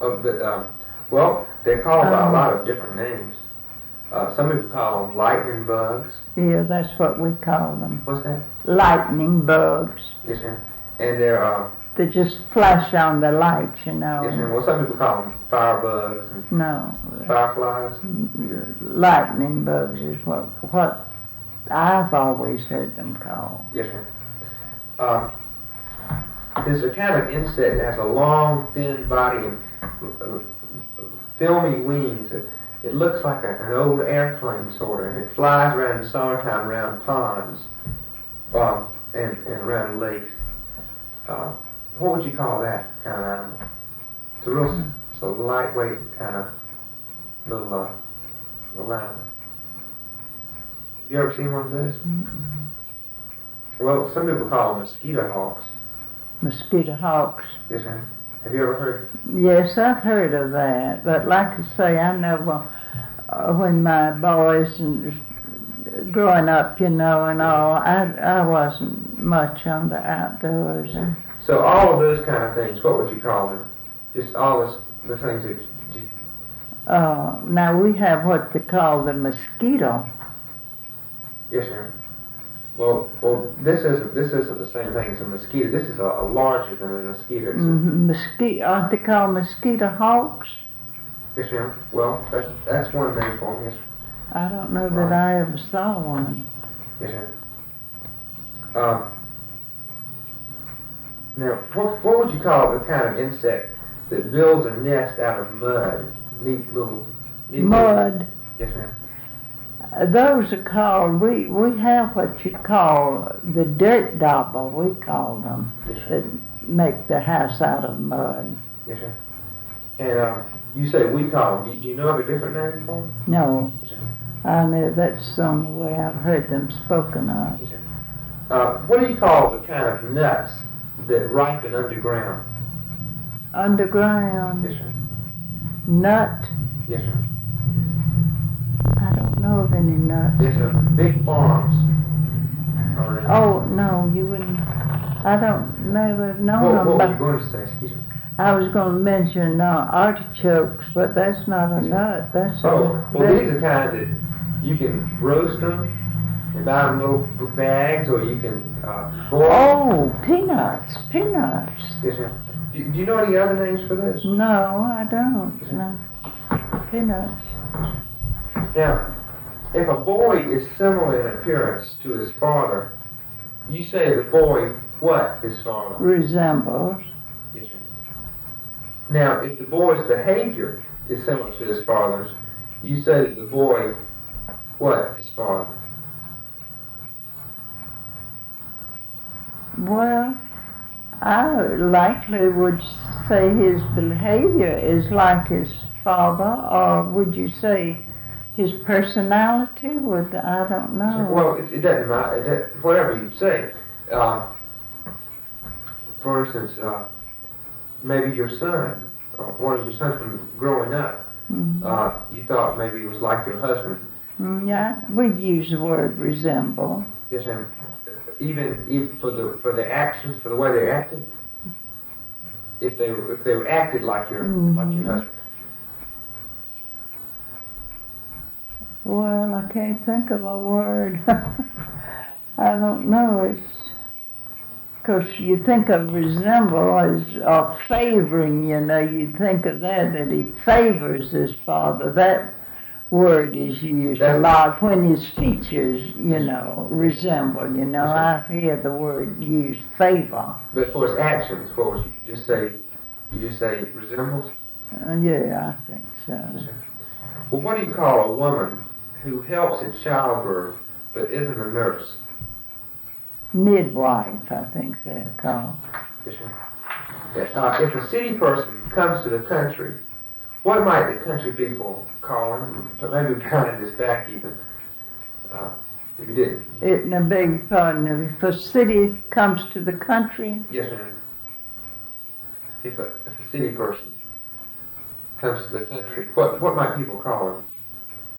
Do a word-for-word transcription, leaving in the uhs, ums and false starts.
Oh, but, um, well, they're called by a Um, lot of different names. Uh, some people call them lightning bugs. Yeah, that's what we call them. What's that? Lightning bugs. Yes, ma'am. And they're, uh, They just flash on the lights, you know. yes, ma'am. Well, some people call them firebugs and No. fireflies. Lightning bugs is what, what I've always heard them called. Yes, ma'am. Uh, it's a kind of insect that has a long, thin body and uh, filmy wings. It, it looks like a, an old airplane, sort of, and it flies around in the summertime around ponds uh, and, and around lakes. Uh, what would you call that kind of animal? It's a real, it's a lightweight kind of little, uh, little animal. Have you ever seen one of those? Mm-hmm. Well, some people call them mosquito hawks. Mosquito hawks. Yes, ma'am. Have you ever heard? Yes, I've heard of that, but like I say, I know well, uh, when my boys and growing up, you know, and all, I I wasn't much on the outdoors. And So all of those kind of things, what would you call them? Just all this, the things that you, uh, now we have what they call the mosquito. yes, ma'am. Well, well, this isn't this isn't the same thing as a mosquito. This is a, a larger than a mosquito. It's a- Mm-hmm. Mosquito, aren't they called mosquito hawks? Yes, ma'am. Well, that's that's one name for them. Yes, I don't know that I ever saw one. yes, ma'am. Uh, now, what what would you call the kind of insect that builds a nest out of mud? Neat little. Neat Mud. Little, yes, ma'am. Uh, those are called, we, we have what you call the dirt dauber, we call them, Yes, ma'am. that make the house out of mud. Yes, sir. And um, you say we call them. Do do you know of a different name for them? No, Yes, sir. I know that's the only way I've heard them spoken of. Yes, sir. Uh, what do you call the kind of nuts that ripen underground? Underground Yes, sir. nut, Yes, sir. I don't know of any nuts. Yes, sir. Big farms. Are in- Oh, no, you wouldn't, I don't never have known What, them, what were you but going to say? Excuse me. I was going to mention uh, artichokes, but that's not a nut, that's a... Oh, well, that's- these are kind that you can roast them and buy them in little bags, or you can uh, boil them. Oh, peanuts, peanuts. Yes, sir. Do, do you know any other names for those? No, I don't. No. Peanuts. Now, if a boy is similar in appearance to his father, you say the boy what his father? Resembles. Yes, sir. Now, if the boy's behavior is similar to his father's, you say that the boy what his father? Well, I likely would say his behavior is like his father, or would you say his personality? Would I don't know. Well, it, it doesn't matter. It doesn't- whatever you say. Uh, for instance, uh, maybe your son, or one of your sons from growing up, Mhm. uh, you thought maybe it was like your husband. Mm, yeah, we'd use the word resemble. Yes, ma'am. Even if for the for the actions, for the way they acted, if they were- if they were acted like your like your Mhm. husband. Well, I can't think of a word. I don't know. It's because you think of resemble as uh, favoring, you know, you think of that, that he favors his father. That word is used a That's- lot when his features, you know, resemble, you know. I hear the word used, favor. But for his actions, what would you just say? You just say resembles. Uh, yeah, I think so. Well, what do you call a woman who helps at childbirth but isn't a nurse? Midwife, I think they're called. Yes, sir. Uh, if a city person comes to the country, what might the country people call him? Maybe behind his back even. Uh, if you didn't. It, in a big pardon, if a city comes to the country, Yes, ma'am. If a, if a city person comes to the country, what what might people call him?